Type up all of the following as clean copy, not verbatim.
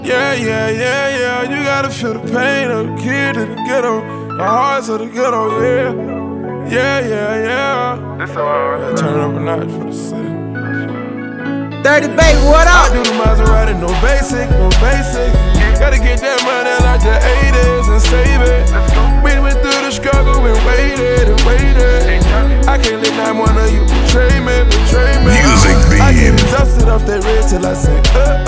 Yeah, yeah, yeah, yeah. You gotta feel the pain of the kid in the ghetto, the hearts of the ghetto, yeah. Yeah, yeah, yeah. That's all right. Turn up a notch for the city. Dirty baby, what up? I do the Maserati, no basic, no basic. Gotta get that money like the 80s and save it. We went through the struggle and waited and waited. I can't let not one of you betray me, betray me. Music I get beam. exhausted off that red till I say,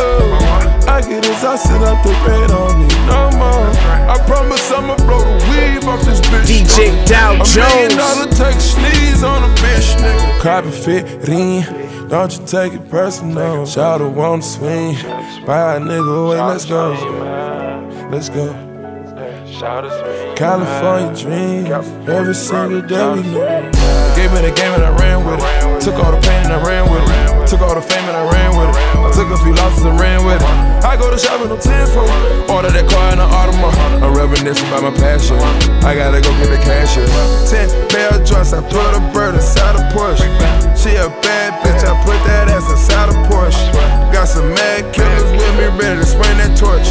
I get exhausted off the red, I don't need no more. I promise I'ma blow the weave off this bitch. DJ Dow Jones. $1 million take sneeze on a bitch, nigga. Copy fit in. Don't you take it personal. Shout out on the swing. Buy a nigga away, let's go. Let's go. California dreams. Every single day we know. Gave me the game and I ran with it. Took all the pain and I ran with it. Took all the fame and I ran with it. I took a few losses and ran with it. I go to shopping on 10-4. Order that car in the Audemars. I'm reminiscing about my passion. I gotta go get the cash in. 10 pair of joints, I put a bird inside a Porsche. She a bad bitch, I put that ass inside a Porsche. Got some mad killers with me, ready to swing that torch.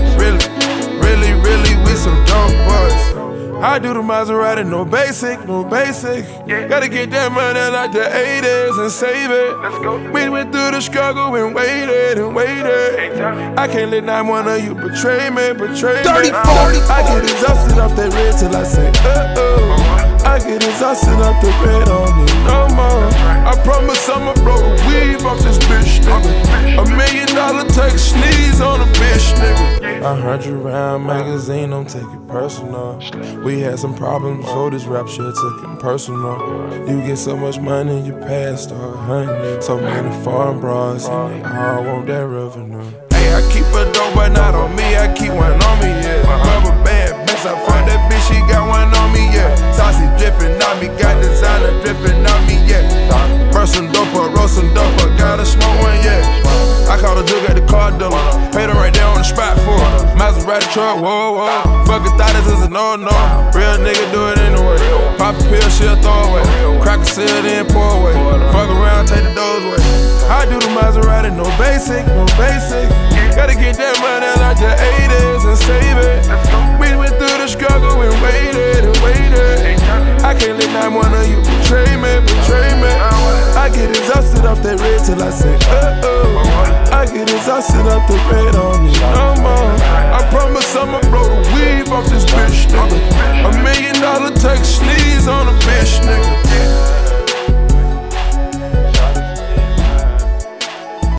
Really, we some dope boys. I do the Maserati, no basic, no basic. Gotta get that money like the 80s and save it. We went through the struggle and waited and waited. I can't let not one of you betray me, betray me. 30, 40, I get exhausted off that red till I say, I get exhausted off the red, I don't need no more. I promise I'ma blow the weave off this bitch, nigga. $1 million take sneeze on a bitch, nigga. 100-round magazine, don't take it personal. We had some problems before this rap shit took it personal. You get so much money, you pass the 100. So many foreign bras, and they all want that revenue. Hey, I keep a dope, but not on me. I keep one on me, yeah. Rubber band, bitch, I fuck that bitch, she got one on me, yeah. Saucy drippin' on me, got designer drippin' on me, yeah. Burst some doper, roast some doper, gotta smoke one, yeah. I called a jug at the car dealer, paid her right there on the spot for it. Maserati truck, whoa, whoa. Fucking thought this is a no-no. Real nigga do it anyway. Pop a pill, she'll throw away. Crack a seal, then pour away. Fuck around, take the doors away. I do the Maserati, no basic, no basic. Gotta get that money like the 80s and save it. We went through the struggle and waited and waited. I can't let not one of you betray me, betray me. I get exhausted off that red till I say, I get exhausted off the red, I don't need no more. I promise I'ma blow the weave off this bitch, nigga. $1 million take sneeze on a bitch, nigga.